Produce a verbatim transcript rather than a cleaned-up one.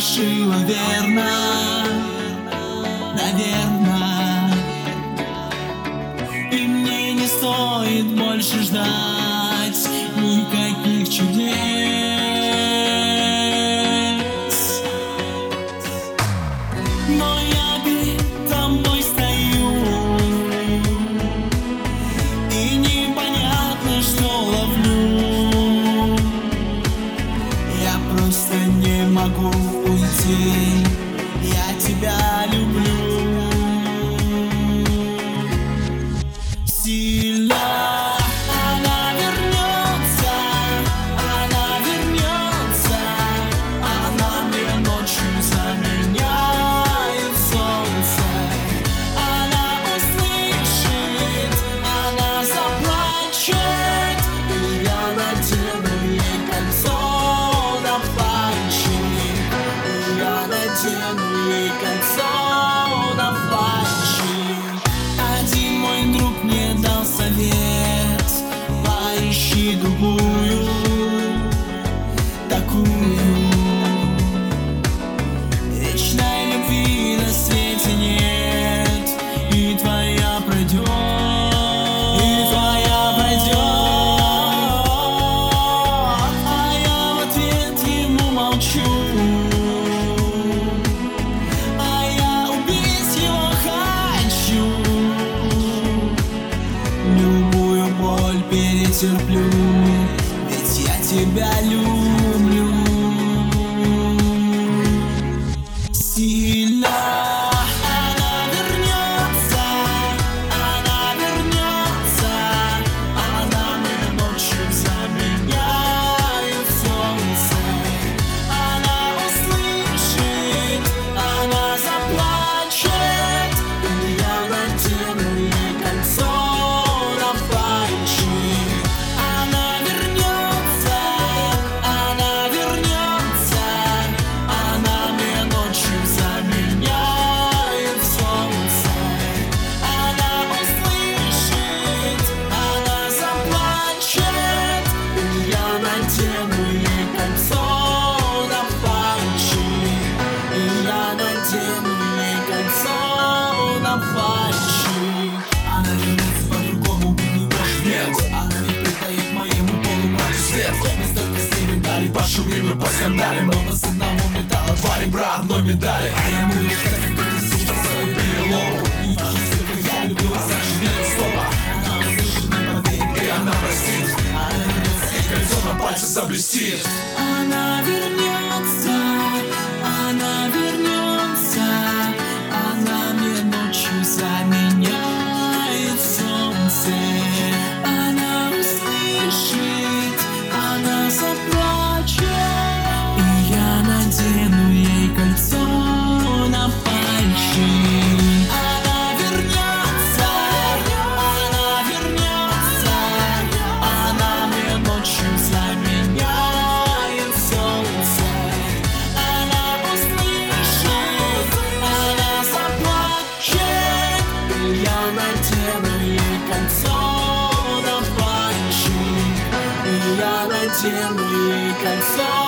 решила верно, наверно. И мне не стоит больше ждать никаких чудес. Но я перед тобой стою, и непонятно, что ловлю. Я просто не могу уйти, я тебя люблю сильно. Она вернется, она вернется, она мне ночью заменяет солнце. Она услышит, она заплачет, и я надену ей кольцо на пальчик, и я надену ей кольцо на пальчик. Один мой друг мне дал совет: поищи другую, такую. Вечной любви на свете нет, и твоя пройдет, и твоя пройдет. А я в ответ ему молчу, а я убить его хочу. Любую боль перетерплю, ведь я тебя люблю сильно. Она вернется, она вернется, она мне ночью заменяет солнце. Она услышит, она заплачет, и я надену ей кольцо на пальчик. Она вернется, она вернется, она мне ночью заменяет солнце. Она услышит, она заплачет, и я надену ей кольцо на пальчик, и я надену ей кольцо на пальчик. Она вернется, по-другому быть не может, нет. Она не притаит моему полумраку свет. Мы столько с ней дали, пошумим и поскандалим, но нас одного металла два ребра одной медали. А я буду ждать, как ты слушал свою перелому. И если я люблю вас, значит нет стола. Она услышит, не поверит, и она простит. Она вернется, и кольцо на пальце заблестит. Она вернется, она вернется, она мне ночью заменяет солнце. Она услышит, она заплачет, и я надену ей кольцо на пальчик. Она вернется, она вернется, она мне ночью заменяет солнце. Она услышит, она заплачет, и я надену ей кольцо на пальчик, и я надену ей кольцо